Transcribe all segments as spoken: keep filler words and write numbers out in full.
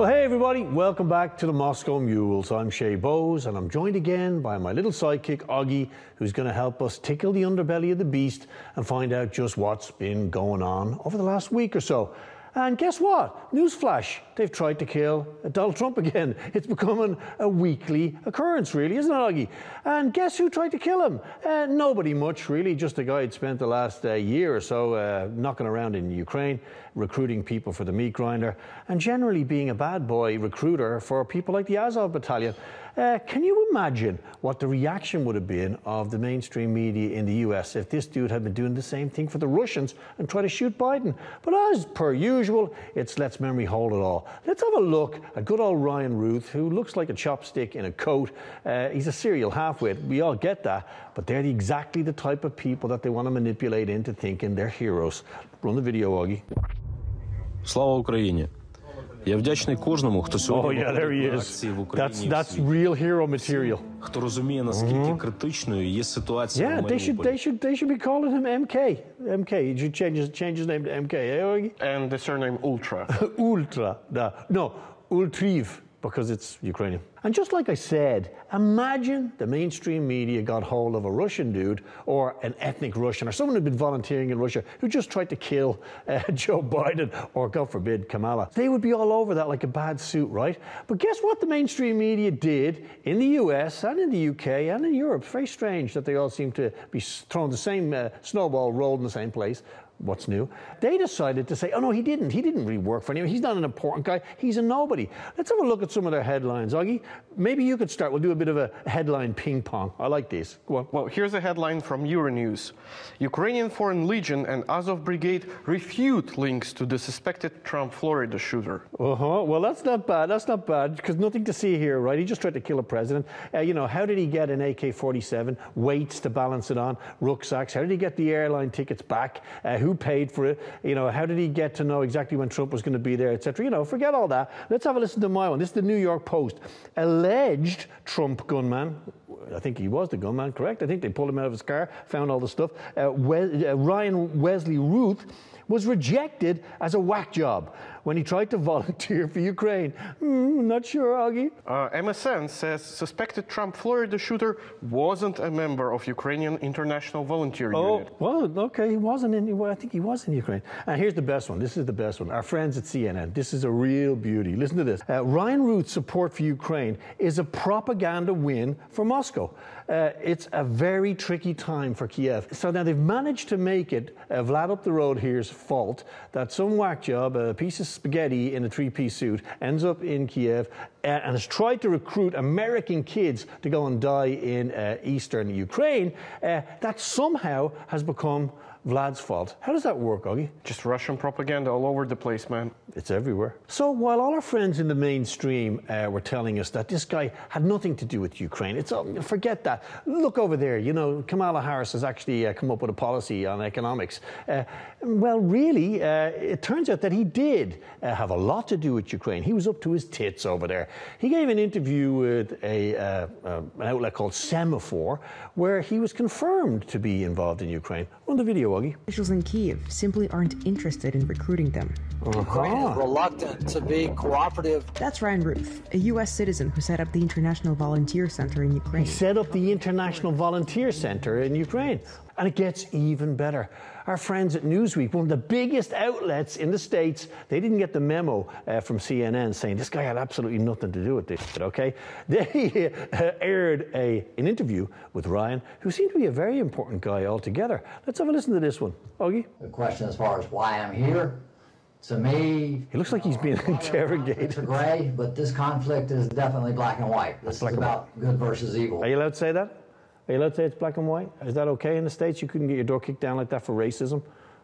Well, hey everybody, welcome back to the Moscow Mules. I'm Shay Bowes and I'm joined again by my little sidekick, Augie, who's going to help us tickle the underbelly of the beast and find out just what's been going on over the last week or so. And guess what? Newsflash, they've tried to kill Donald Trump again. It's becoming a weekly occurrence, really, isn't it, Augie? And guess who tried to kill him? Uh, nobody much, really, just a guy who'd spent the last uh, year or so uh, knocking around in Ukraine, recruiting people for the meat grinder, and generally being a bad boy recruiter for people like the Azov Battalion. Uh, can you imagine what the reaction would have been of the mainstream media in the U S if this dude had been doing the same thing for the Russians and tried to shoot Biden? But as per usual, it's let's memory hold it all. Let's have a look at good old Ryan Ruth, who looks like a chopstick in a coat. Uh, he's a serial halfwit. We all get that. But they're exactly the type of people that they want to manipulate into thinking they're heroes. Run the video, Augie. Слава Україні. Я вдячний кожному, хто сьогодні oh, yeah, акції в Україні that's, that's real hero material. Хто розуміє, наскільки mm-hmm. критичною є ситуація yeah, в they should, they should they should be calling him M K. M K. You should change his, change his name to M K. Eh, and the surname Ultra. Ultra. No, no, Ultriv, because it's Ukrainian. And just like I said, imagine the mainstream media got hold of a Russian dude or an ethnic Russian or someone who'd been volunteering in Russia who just tried to kill uh, Joe Biden or, God forbid, Kamala. They would be all over that like a bad suit, right? But guess what the mainstream media did in the U S and in the U K and in Europe? It's very strange that they all seem to be throwing the same uh, snowball rolled in the same place. What's new? They decided to say, oh no, he didn't. He didn't really work for anyone. He's not an important guy. He's a nobody. Let's have a look at some of their headlines. Augie, maybe you could start. We'll do a bit of a headline ping pong. I like these. Go on. Well, here's a headline from Euronews. Ukrainian Foreign Legion and Azov Brigade refute links to the suspected Trump Florida shooter. Uh-huh. Well, that's not bad. That's not bad, because nothing to see here, right? He just tried to kill a president. Uh, you know, how did he get an A K forty-seven, weights to balance it on, rucksacks? How did he get the airline tickets back? Uh, who paid for it? You know, how did he get to know exactly when Trump was going to be there, et cetera? You know, forget all that. Let's have a listen to my one. This is the New York Post. Alleged Trump gunman, I think he was the gunman, correct? I think they pulled him out of his car, found all the stuff. Uh, we- uh, Ryan Wesley Ruth was rejected as a whack job when he tried to volunteer for Ukraine. Mm, not sure, Augie. Uh, M S N says suspected Trump Florida shooter wasn't a member of Ukrainian International Volunteer oh, Unit. Well, okay, he wasn't in, well, I think he was in Ukraine. And here's the best one. This is the best one. Our friends at C N N. This is a real beauty. Listen to this. Uh, Ryan Ruth's support for Ukraine is a propaganda win for Moscow. Uh, it's a very tricky time for Kiev. So now they've managed to make it uh, Vlad up the road here's fault that some whack job, a piece of spaghetti in a three-piece suit, ends up in Kiev uh, and has tried to recruit American kids to go and die in uh, eastern Ukraine. Uh, that somehow has become Vlad's fault. How does that work, Augie? Just Russian propaganda all over the place, man. It's everywhere. So while all our friends in the mainstream uh, were telling us that this guy had nothing to do with Ukraine, it's uh, forget that. Look over there. You know, Kamala Harris has actually uh, come up with a policy on economics. Uh, well, really, uh, it turns out that he did uh, have a lot to do with Ukraine. He was up to his tits over there. He gave an interview with a uh, uh, an outlet called Semaphore, where he was confirmed to be involved in Ukraine. Run the video, Augie. Officials in Kyiv simply aren't interested in recruiting them. Uh-huh. Ukraine is reluctant to be cooperative. That's Ryan Ruth, a U S citizen who set up the International Volunteer Center in Ukraine. He set up the International Volunteer Center in Ukraine. And it gets even better. Our friends at Newsweek, one of the biggest outlets in the States, they didn't get the memo uh, from C N N saying this guy had absolutely nothing to do with this, okay? They uh, aired a, an interview with Ryan, who seemed to be a very important guy altogether. Let's have a listen to this one. Augie? The question as far as why I'm here, to me... He looks like he's being interrogated. It's gray, but this conflict is definitely black and white. This is about good versus evil. Are you allowed to say that? Are you allowed to say it's black and white? Is that okay in the States? You couldn't get your door kicked down like that for racism?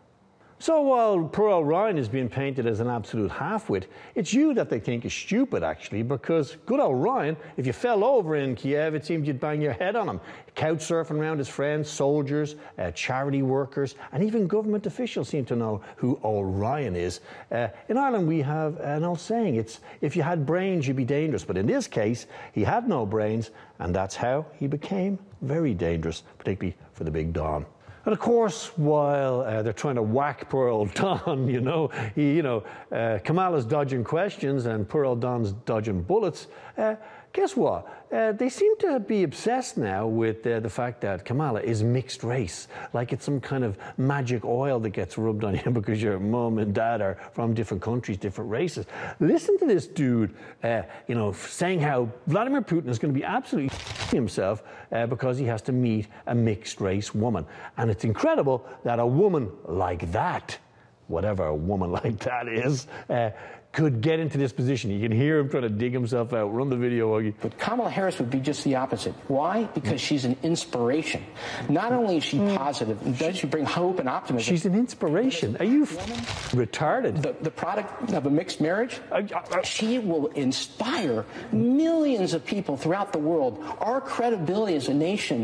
So while poor old Ryan is being painted as an absolute half-wit, it's you that they think is stupid, actually, because good old Ryan, if you fell over in Kiev, it seemed you'd bang your head on him. Couch surfing around his friends, soldiers, uh, charity workers, and even government officials seem to know who old Ryan is. Uh, in Ireland, we have an old saying, it's, if you had brains, you'd be dangerous. But in this case, he had no brains, and that's how he became very dangerous, particularly for the big Don. And of course, while uh, they're trying to whack poor old Don, you know, he, you know, uh, Kamala's dodging questions and poor old Don's dodging bullets. Uh, guess what? Uh, they seem to be obsessed now with uh, the fact that Kamala is mixed race, like it's some kind of magic oil that gets rubbed on you because your mom and dad are from different countries, different races. Listen to this dude, uh, you know, saying how Vladimir Putin is going to be absolutely himself uh, because he has to meet a mixed race woman. And it's incredible that a woman like that, whatever a woman like that is, uh, could get into this position. You can hear him trying to dig himself out. Run the video, Augie. But Kamala Harris would be just the opposite. Why? Because she's an inspiration. Not only is she mm. positive, and does she bring hope and optimism. She's an inspiration. Are you f retarded? The, the product of a mixed marriage, uh, uh, she will inspire millions of people throughout the world. Our credibility as a nation.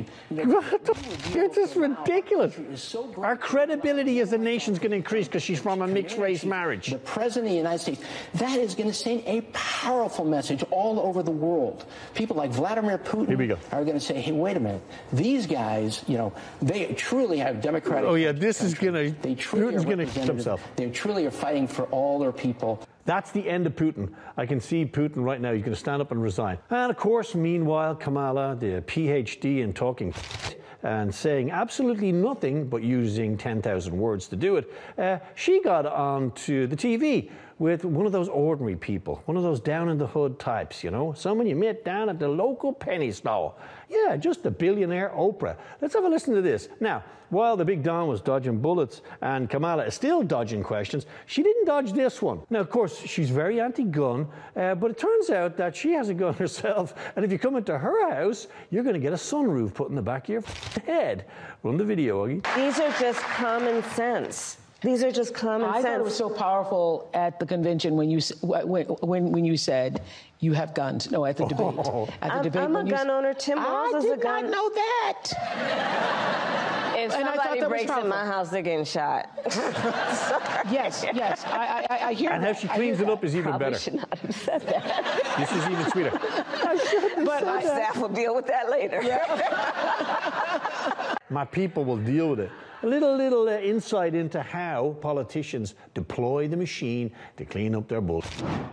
It's just ridiculous. So Our credibility as a nation is going to increase because she's from a mixed race marriage. The President of the United States. That is going to send a powerful message all over the world. People like Vladimir Putin are going to say, hey, wait a minute. These guys, you know, they truly have democratic... Oh, yeah, this is going to... Putin's going to hit himself. They truly are fighting for all their people. That's the end of Putin. I can see Putin right now. He's going to stand up and resign. And, of course, meanwhile, Kamala, the P H D in talking and saying absolutely nothing but using ten thousand words to do it, uh, she got onto the T V with one of those ordinary people, one of those down-in-the-hood types, you know, someone you met down at the local penny store. Yeah, just a billionaire Oprah. Let's have a listen to this. Now, while the big Don was dodging bullets and Kamala is still dodging questions, she didn't dodge this one. Now, of course, she's very anti-gun, uh, but it turns out that she has a gun herself, and if you come into her house, you're going to get a sunroof put in the back of your head. Run the video, Augie. These are just common sense. These are just common I sense. I thought it was so powerful at the convention when you when when, when you said you have guns. No, at the debate. Oh. At the I'm, debate. I'm a gun owner. Tim Walz I is did a gun. not know that. If and somebody breaks in my house, they're getting shot. Yes, yes. I, I, I hear And that. how she cleans it up is even Probably better. should not have said that. This is even sweeter. But my staff will deal with that later. My people will deal with it. A little, little uh, insight into how politicians deploy the machine to clean up their bullshit.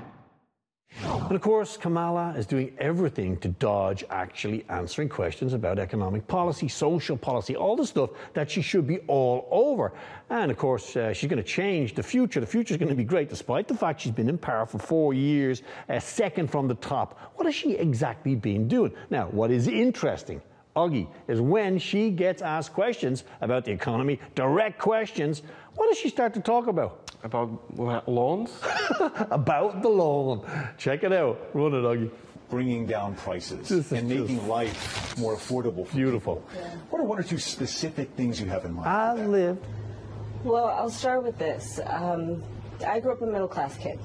And of course, Kamala is doing everything to dodge actually answering questions about economic policy, social policy, all the stuff that she should be all over. And of course, uh, she's going to change the future. The future is going to be great, despite the fact she's been in power for four years, uh, second from the top. What has she exactly been doing? Now, what is interesting, Augie, is when she gets asked questions about the economy, direct questions, what does she start to talk about? About loans? About the loan. Check it out. Run it, Augie. Bringing down prices This and is making life more affordable for beautiful. people. What are one or two specific things you have in mind? I live. Well, I'll start with this. Um, I grew up a middle-class kid.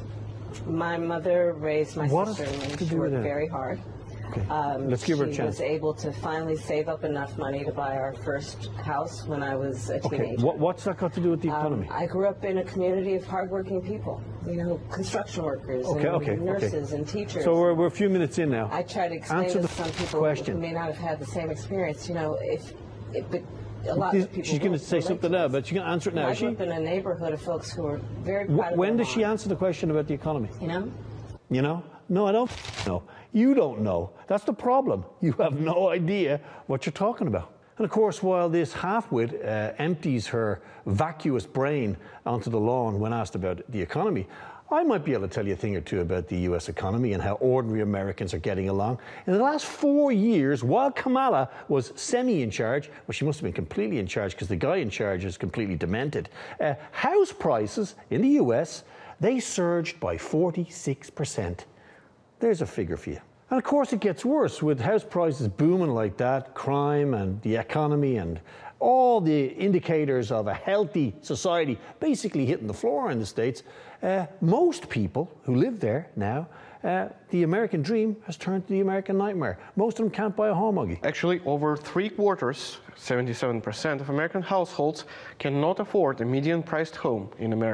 My mother raised my What sister, has to and do she with worked that? very hard. Okay. Um, Let's give her a She chance. was able to finally save up enough money to buy our first house when I was a Okay. teenager. What, what's that got to do with the Um, economy? I grew up in a community of hardworking people, you know, construction workers Okay, and okay, nurses okay. and teachers. So we're, we're a few minutes in now. I try to explain Answer to the some people question. who may not have had the same experience, you know, if, if but a lot This- of people she's going to will say relate something to now, this. but she's going to answer it now, I is grew she? up in a neighborhood of folks who were very Wh- proud of When their does she mom, answer the question about the economy? you know? You know? No, I don't know. You don't know. That's the problem. You have no idea what you're talking about. And of course, while this half-wit uh, empties her vacuous brain onto the lawn when asked about the economy, I might be able to tell you a thing or two about the U S economy and how ordinary Americans are getting along. In the last four years, while Kamala was semi in charge, well, she must have been completely in charge because the guy in charge is completely demented, uh, house prices in the U S, they surged by forty-six percent. There's a figure for you. And of course it gets worse with house prices booming like that, crime and the economy and all the indicators of a healthy society basically hitting the floor in the States. Uh, most people who live there now, uh, the American dream has turned to the American nightmare. Most of them can't buy a home, Augie. Actually, over three quarters, seventy-seven percent of American households cannot afford a median-priced home in America.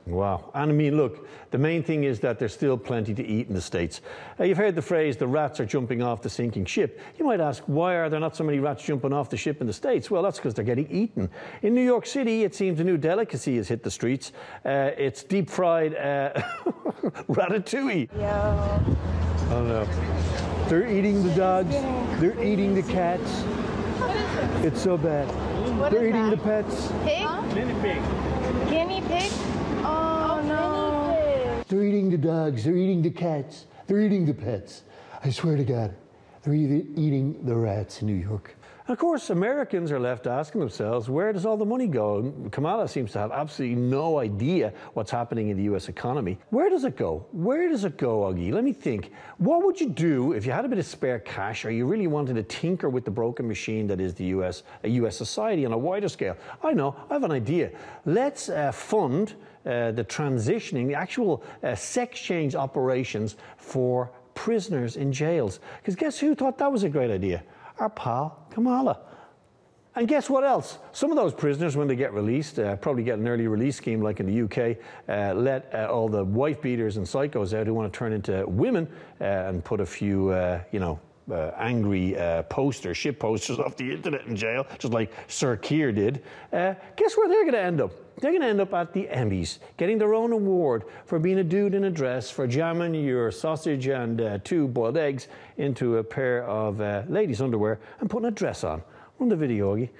Wow. And I mean, look, the main thing is that there's still plenty to eat in the States. Uh, you've heard the phrase, the rats are jumping off the sinking ship. You might ask, why are there not so many rats jumping off the ship in the States? Well, that's because they're getting eaten. In New York City, it seems a new delicacy has hit the streets. Uh, it's deep-fried uh, ratatouille. Yeah. I don't know. They're eating the dogs. They're eating the cats. It's so bad. What They're is eating that? the pets. Pig? Guinea pig. Guinea pig? Oh, no. Guinea pig. They're eating the dogs. They're eating the cats. They're eating the pets. I swear to God, they're eating the rats in New York. And of course, Americans are left asking themselves, where does all the money go? And Kamala seems to have absolutely no idea what's happening in the U S economy. Where does it go? Where does it go, Augie? Let me think. What would you do if you had a bit of spare cash or you really wanted to tinker with the broken machine that is the U S, a U S society on a wider scale? I know, I have an idea. Let's uh, fund uh, the transitioning, the actual uh, sex change operations for prisoners in jails. Because guess who thought that was a great idea? Our pal Kamala. And guess what else? Some of those prisoners, when they get released, uh, probably get an early release scheme like in the U K, uh, let uh, all the wife beaters and psychos out who want to turn into women uh, and put a few, uh, you know, uh, angry uh, posters, shit posters off the internet in jail, just like Sir Keir did. Uh, guess where they're going to end up? They're going to end up at the Emmys, getting their own award for being a dude in a dress, for jamming your sausage and uh, two boiled eggs into a pair of uh, ladies' underwear and putting a dress on. Run the video, Augie.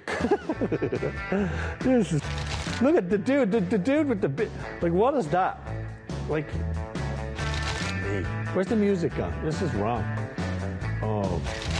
This is, look at the dude, the, the dude with the bit. Like, what is that? Like, hey, where's the music gone? This is wrong. Oh.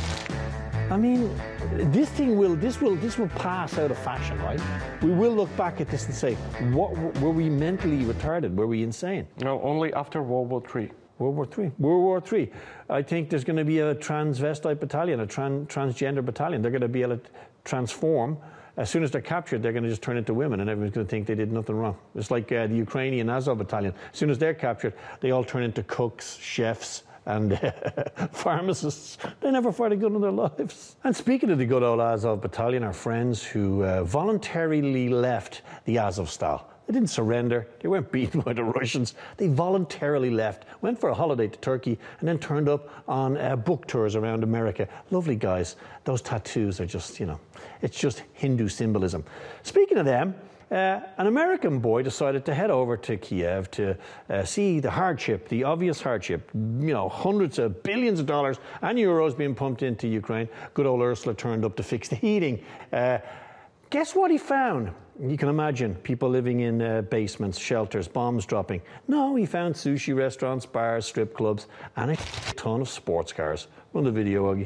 I mean, this thing will, this will, this will pass out of fashion, right? We will look back at this and say, what, were we mentally retarded? Were we insane? No, only after World War Three. World War Three. World War Three. I think there's going to be a transvestite battalion, a tran transgender battalion. They're going to be able to transform. As soon as they're captured, they're going to just turn into women, and everyone's going to think they did nothing wrong. It's like uh, the Ukrainian Azov battalion. As soon as they're captured, they all turn into cooks, chefs, and uh, pharmacists. They never fight a gun in their lives. And speaking of the good old Azov battalion, our friends who uh, voluntarily left the Azovstal. They didn't surrender. They weren't beaten by the Russians. They voluntarily left, went for a holiday to Turkey, and then turned up on uh, book tours around America. Lovely guys. Those tattoos are just, you know, it's just Hindu symbolism. Speaking of them, Uh, an American boy decided to head over to Kiev to uh, see the hardship, the obvious hardship. You know, hundreds of billions of dollars and euros being pumped into Ukraine. Good old Ursula turned up to fix the heating. Uh, guess what he found? You can imagine people living in uh, basements, shelters, bombs dropping. No, he found sushi restaurants, bars, strip clubs, and a ton of sports cars. Run the video, Augie.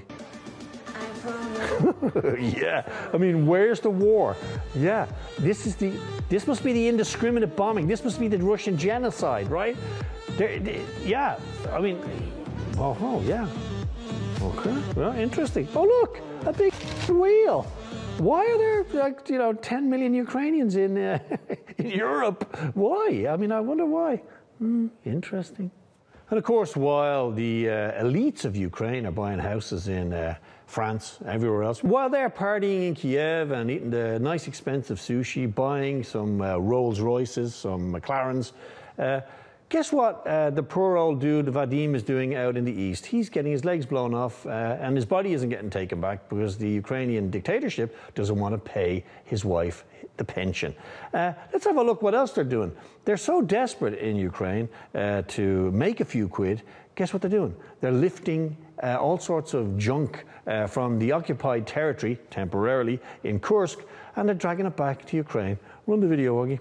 Yeah, I mean, where's the war? Yeah, this is the, this must be the indiscriminate bombing. This must be the Russian genocide, right? There, they, yeah, I mean, oh, oh, yeah. Okay, well, interesting. Oh, look, a big wheel. Why are there, like, you know, ten million Ukrainians in, uh, in Europe? Why? I mean, I wonder why. Hmm, interesting. And of course, while the uh, elites of Ukraine are buying houses in uh, France, everywhere else, while they're partying in Kiev and eating the nice expensive sushi, buying some uh, Rolls Royces, some McLarens, uh, guess what uh, the poor old dude Vadim is doing out in the east? He's getting his legs blown off uh, and his body isn't getting taken back because the Ukrainian dictatorship doesn't want to pay his wife the pension. Uh, let's have a look what else they're doing. They're so desperate in Ukraine uh, to make a few quid. Guess what they're doing? They're lifting uh, all sorts of junk uh, from the occupied territory, temporarily, in Kursk, and they're dragging it back to Ukraine. Run the video, Augie.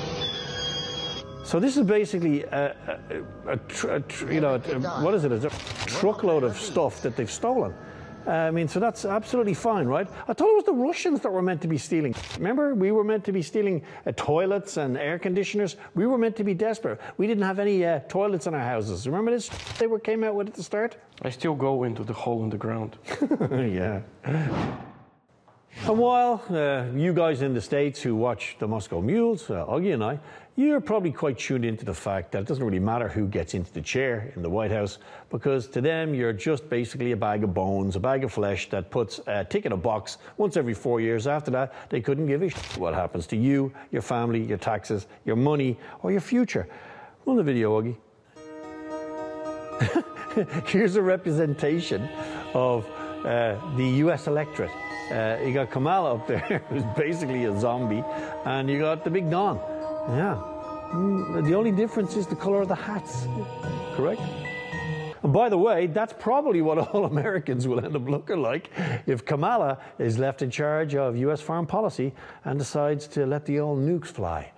So this is basically a, a, a, tr a tr you know, a, what is it? It's a truckload of stuff that they've stolen. Uh, I mean, so that's absolutely fine, right? I thought it was the Russians that were meant to be stealing. Remember, we were meant to be stealing uh, toilets and air conditioners. We were meant to be desperate. We didn't have any uh, toilets in our houses. Remember this they were came out with at the start? I still go into the hole in the ground. Yeah. And while uh, you guys in the States who watch the Moscow Mules, uh, Augie and I, you're probably quite tuned into the fact that it doesn't really matter who gets into the chair in the White House, because to them you're just basically a bag of bones, a bag of flesh that puts a tick in a box once every four years. After that, they couldn't give a shit what happens to you, your family, your taxes, your money, or your future. Run the video, Augie. Here's a representation of uh, the U S electorate. Uh, you got Kamala up there, who's basically a zombie, and you got the Big Don. Yeah. Mm, the only difference is the color of the hats. Correct? And by the way, that's probably what all Americans will end up looking like if Kamala is left in charge of U S foreign policy and decides to let the old nukes fly.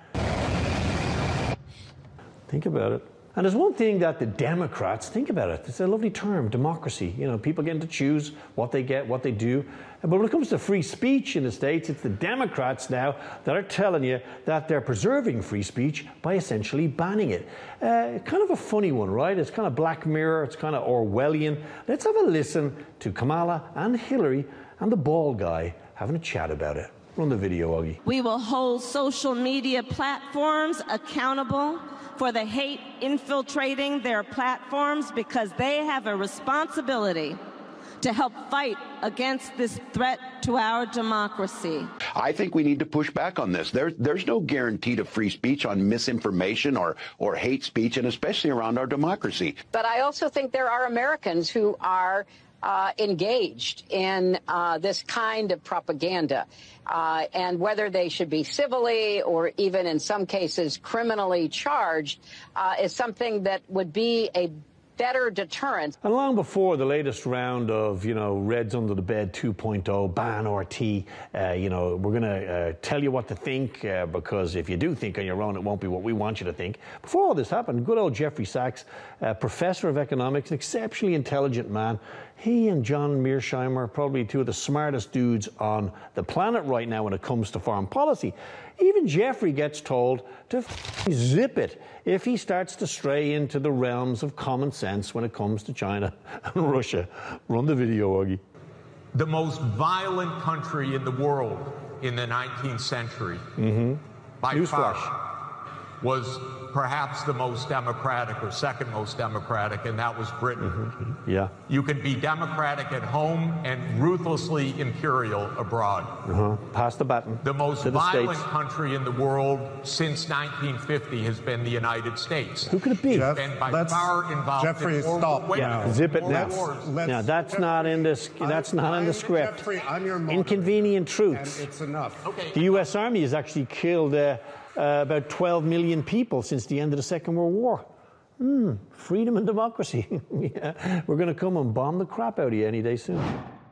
Think about it. And there's one thing that the Democrats, think about it, it's a lovely term, democracy. You know, people getting to choose what they get, what they do. But when it comes to free speech in the States, it's the Democrats now that are telling you that they're preserving free speech by essentially banning it. Uh, kind of a funny one, right? It's kind of Black Mirror, it's kind of Orwellian. Let's have a listen to Kamala and Hillary and the bald guy having a chat about it. Run the video, Augie. We will hold social media platforms accountable for the hate infiltrating their platforms, because they have a responsibility to help fight against this threat to our democracy. I think we need to push back on this. There, there's no guarantee to free speech on misinformation or, or hate speech, and especially around our democracy. But I also think there are Americans who are Uh, engaged in uh, this kind of propaganda, uh, and whether they should be civilly or even in some cases criminally charged uh, is something that would be a better deterrent. And long before the latest round of, you know, Reds Under the Bed two point oh, ban R T, uh, you know, we're going to uh, tell you what to think, uh, because if you do think on your own, it won't be what we want you to think. Before all this happened, good old Jeffrey Sachs, uh, professor of economics, an exceptionally intelligent man, he and John Mearsheimer are probably two of the smartest dudes on the planet right now when it comes to foreign policy. Even Jeffrey gets told to zip it if he starts to stray into the realms of common sense when it comes to China and Russia. Run the video, Augie. The most violent country in the world in the nineteenth century, mm-hmm. by Newsflash. far, was perhaps the most democratic or second most democratic, and that was Britain. Mm-hmm. Yeah. You can be democratic at home and ruthlessly imperial abroad. Uh-huh. Pass the baton. The most to the violent States. country in the world since nineteen fifty has been the United States. Who could it be? Jeff, been by far involved Jeffrey, in stop war, now. Zip it war now. wars. Now that's Jeffrey, not in this. That's not I, in the script. Jeffrey, I'm your moderator, Inconvenient truths. and it's enough. Okay. The U S Army has actually killed uh, uh, about twelve million people since the end of the Second World War. Hmm, freedom and democracy. Yeah, we're going to come and bomb the crap out of you any day soon.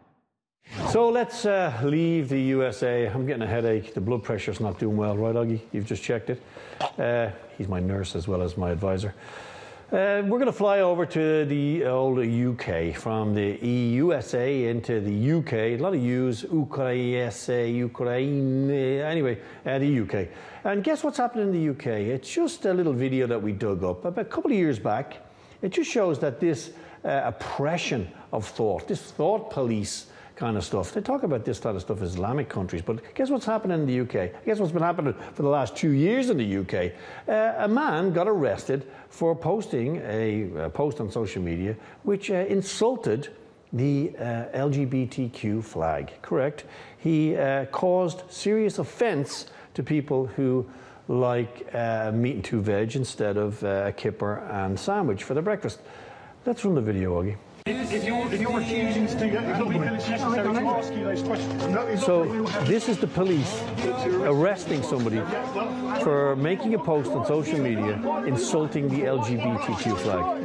So let's uh, leave the U S A. I'm getting a headache. The blood pressure's not doing well, right, Augie? You've just checked it. Uh, he's my nurse as well as my advisor. Uh, we're going to fly over to the old U K, from the U S A into the U K. A lot of U's, Ukraine, Ukraine, anyway, uh, the U K. And guess what's happening in the U K? It's just a little video that we dug up about a couple of years back. It just shows that this uh, oppression of thought, this thought police kind of stuff. They talk about this kind of stuff in Islamic countries, but guess what's happening in the U K? Guess what's been happening for the last two years in the U K? Uh, a man got arrested for posting a, a post on social media which uh, insulted the uh, L G B T Q flag, correct? He uh, caused serious offense to people who like uh, meat and two veg instead of uh, kipper and sandwich for their breakfast. Let's run the video, Augie. If you're, if you're refusing to do that, it's not necessary to ask you those questions. So this is the police arresting somebody for making a post on social media insulting the L G B T Q flag.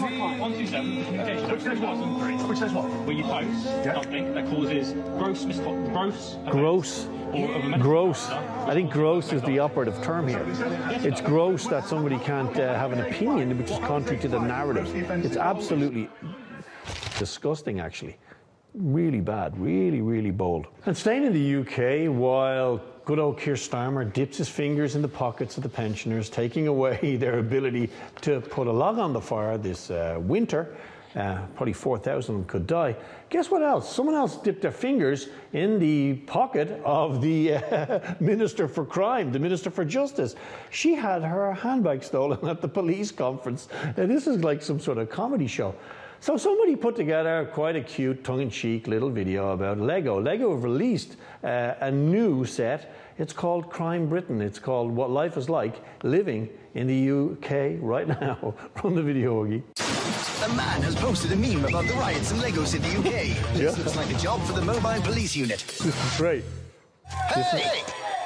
Which says what? Where you post something that causes gross misconduct. Gross. Gross. Gross. I think gross is the operative term here. It's gross that somebody can't uh, have an opinion which is contrary to the narrative. It's absolutely disgusting, actually. Really bad, really, really bold. And staying in the U K, while good old Keir Starmer dips his fingers in the pockets of the pensioners, taking away their ability to put a log on the fire this uh, winter, Uh, probably four thousand of them could die. Guess what else? Someone else dipped their fingers in the pocket of the uh, Minister for Crime, the Minister for Justice. She had her handbag stolen at the police conference. And this is like some sort of comedy show. So somebody put together quite a cute, tongue-in-cheek little video about Lego. Lego have released uh, a new set. It's called Crime Britain. It's called What Life is Like Living in the U K right now. Run the video, Oogie. A man has posted a meme about the riots in Lego City, U K. This Yeah. looks like a job for the mobile police unit. This is great. Hey!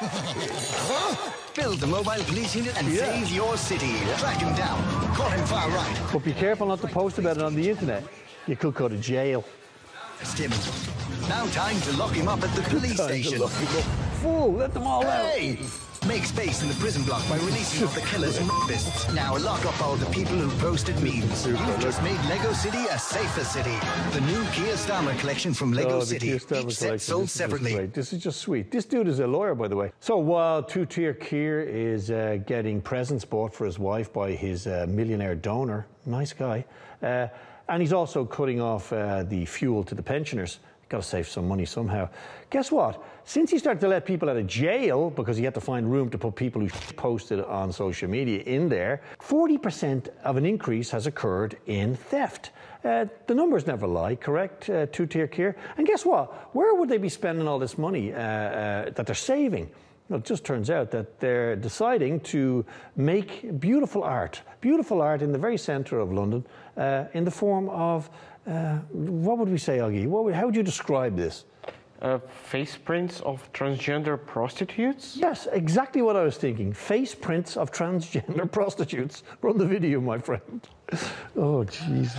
Build the mobile police unit and Yeah. save your city. Track him down. Call him far right. But be careful not to post about it on the internet. You could go to jail. Him. Now time to lock him up at the police Time to station. lock him up. Fool, let them all out. Hey! Make space in the prison block by releasing all the killers and rapists. Now lock up all the people who posted memes. You've just made Lego City a safer city. The new Kia Starmer collection from Lego Oh, the City. Keir Starmer Each set collection. sold This is just separately. great. This is just sweet. This dude is a lawyer, by the way. So while two-tier Keir is uh, getting presents bought for his wife by his uh, millionaire donor, nice guy, uh, and he's also cutting off uh, the fuel to the pensioners. Got to save some money somehow. Guess what? Since he started to let people out of jail because he had to find room to put people who posted on social media in there, forty percent of an increase has occurred in theft. Uh, the numbers never lie, correct, uh, two-tier Keir? And guess what? Where would they be spending all this money uh, uh, that they're saving? Well, it just turns out that they're deciding to make beautiful art, beautiful art in the very centre of London uh, in the form of, uh, what would we say, Augie? What would, how would you describe this? Uh, face prints of transgender prostitutes? Yes, exactly what I was thinking. Face prints of transgender prostitutes. Run the video, my friend. Oh, Jesus.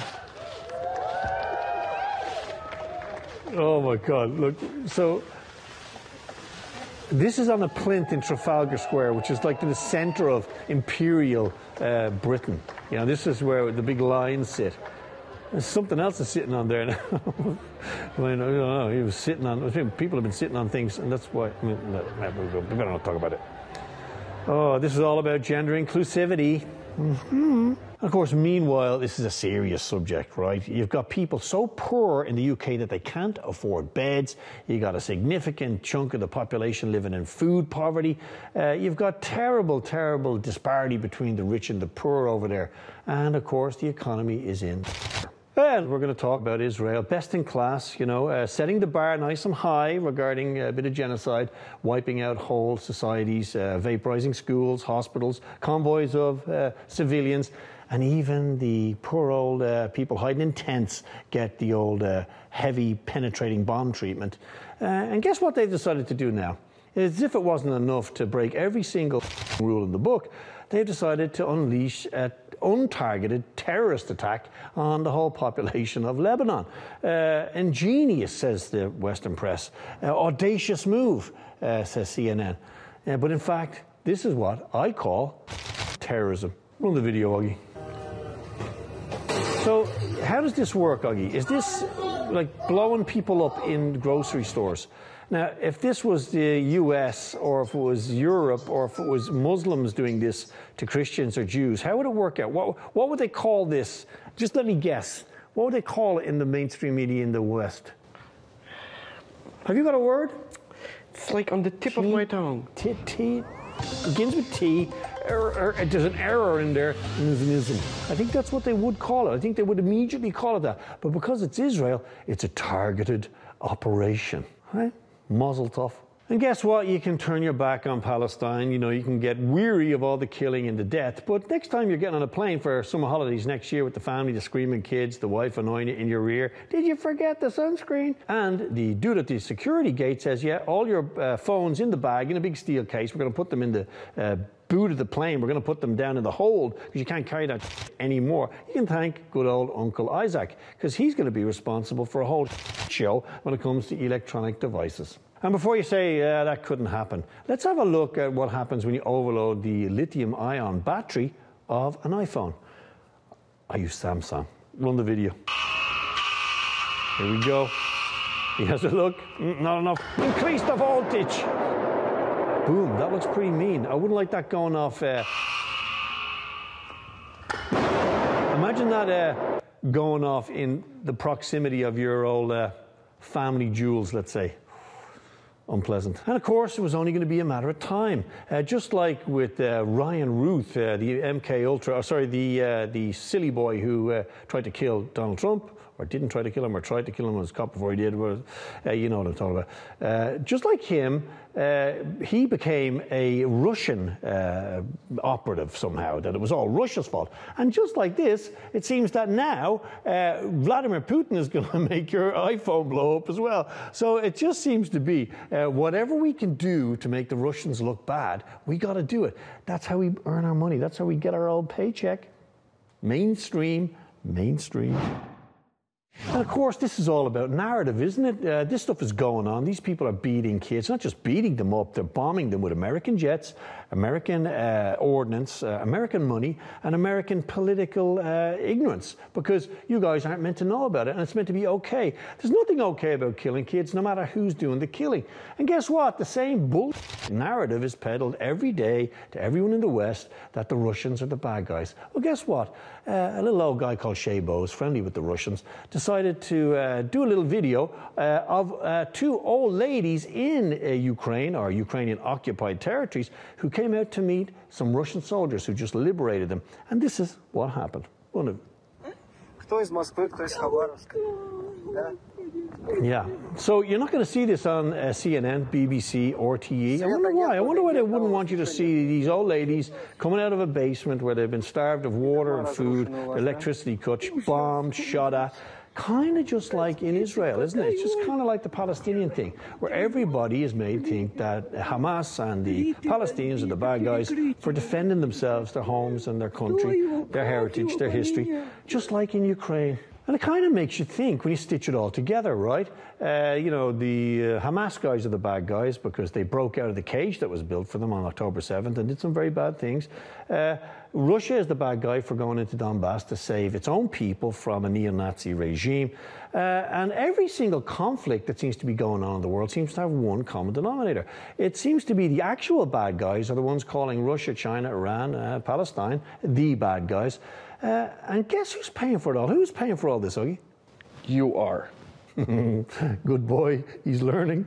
Oh, my God. Look, so this is on a plinth in Trafalgar Square, which is like in the centre of imperial uh, Britain. You know, this is where the big lions sit. There's something else is sitting on there now. Well, I don't know. He was sitting on. People have been sitting on things, and that's why. I mean, we better not talk about it. Oh, this is all about gender inclusivity. Mm-hmm. Of course, meanwhile, this is a serious subject, right? You've got people so poor in the U K that they can't afford beds. You've got a significant chunk of the population living in food poverty. Uh, you've got terrible, terrible disparity between the rich and the poor over there. And of course, the economy is in. And we're going to talk about Israel, best in class, you know, uh, setting the bar nice and high regarding a bit of genocide, wiping out whole societies, uh, vaporizing schools, hospitals, convoys of uh, civilians, and even the poor old uh, people hiding in tents get the old uh, heavy penetrating bomb treatment. Uh, and guess what they've decided to do now? As if it wasn't enough to break every single rule in the book, they've decided to unleash a untargeted terrorist attack on the whole population of Lebanon. Uh, ingenious, says the Western press. Uh, audacious move, uh, says C N N. Uh, but in fact, this is what I call terrorism. Run the video, Augie. So, how does this work, Augie? Is this like blowing people up in grocery stores? Now, if this was the U S or if it was Europe or if it was Muslims doing this to Christians or Jews, how would it work out? What, what would they call this? Just let me guess. What would they call it in the mainstream media in the West? Have you got a word? It's like on the tip of my tongue. T, T, begins with T. Er, er, there's an error in there. I think that's what they would call it. I think they would immediately call it that. But because it's Israel, it's a targeted operation, right? Mazel tov. And guess what? You can turn your back on Palestine. You know, you can get weary of all the killing and the death. But next time you're getting on a plane for summer holidays next year with the family, the screaming kids, the wife annoying you in your ear, did you forget the sunscreen? And the dude at the security gate says, yeah, all your uh, phones in the bag, in a big steel case. We're going to put them in the uh, boot of the plane. We're going to put them down in the hold because you can't carry that anymore. You can thank good old Uncle Isaac because he's going to be responsible for a whole show when it comes to electronic devices. And before you say uh, that couldn't happen, let's have a look at what happens when you overload the lithium-ion battery of an iPhone. I use Samsung. Run the video. Here we go. He has a look. Mm, not enough. Increase the voltage. Boom. That looks pretty mean. I wouldn't like that going off. Uh... Imagine that uh, going off in the proximity of your old uh, family jewels, let's say. Unpleasant. And of course, it was only going to be a matter of time. Uh, just like with uh, Ryan Ruth, uh, the M K Ultra, or sorry, the uh, the silly boy who uh, tried to kill Donald Trump, or didn't try to kill him, or tried to kill him as a cop before he did. Well, uh, you know what I'm talking about. Uh, just like him, uh, he became a Russian uh, operative somehow, that it was all Russia's fault. And just like this, it seems that now uh, Vladimir Putin is going to make your iPhone blow up as well. So it just seems to be uh, whatever we can do to make the Russians look bad, we got to do it. That's how we earn our money. That's how we get our old paycheck. Mainstream, mainstream. And of course, this is all about narrative, isn't it? Uh, this stuff is going on. These people are beating kids, not just beating them up, they're bombing them with American jets, American uh, ordnance, uh, American money, and American political uh, ignorance, because you guys aren't meant to know about it, and it's meant to be okay. There's nothing okay about killing kids, no matter who's doing the killing. And guess what? The same bullshit narrative is peddled every day to everyone in the West that the Russians are the bad guys. Well, guess what? Uh, a little old guy called Shay Bowes, friendly with the Russians, decided to uh, do a little video uh, of uh, two old ladies in uh, Ukraine, or Ukrainian occupied territories, who came out to meet some Russian soldiers who just liberated them. And this is what happened. One of Yeah. So you're not going to see this on uh, C N N, B B C, or T E. I wonder why. I wonder why they wouldn't want you to see these old ladies coming out of a basement where they've been starved of water and food, electricity cut, bombed, shot at. Kind of just like in Israel, isn't it? It's just kind of like the Palestinian thing, where everybody is made to think that Hamas and the Palestinians are the bad guys for defending themselves, their homes and their country, their heritage, their history, just like in Ukraine. And it kind of makes you think when you stitch it all together, right? Uh, you know, the uh, Hamas guys are the bad guys because they broke out of the cage that was built for them on October seventh and did some very bad things. Uh, Russia is the bad guy for going into Donbass to save its own people from a neo-Nazi regime. Uh, and every single conflict that seems to be going on in the world seems to have one common denominator. It seems to be the actual bad guys are the ones calling Russia, China, Iran, uh, Palestine the bad guys. Uh, and guess who's paying for it all? Who's paying for all this, Augie? You are. Good boy, he's learning.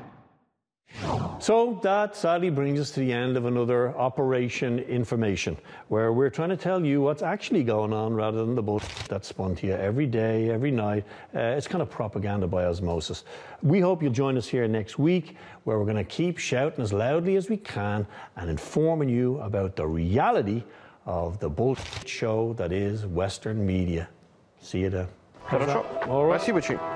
So that sadly brings us to the end of another Operation Information, where we're trying to tell you what's actually going on rather than the bullshit that's spun to you every day, every night. Uh, it's kind of propaganda by osmosis. We hope you'll join us here next week, where we're going to keep shouting as loudly as we can and informing you about the reality of the bullshit show that is Western media. See you then. Хорошо. All right. Спасибо, Чи.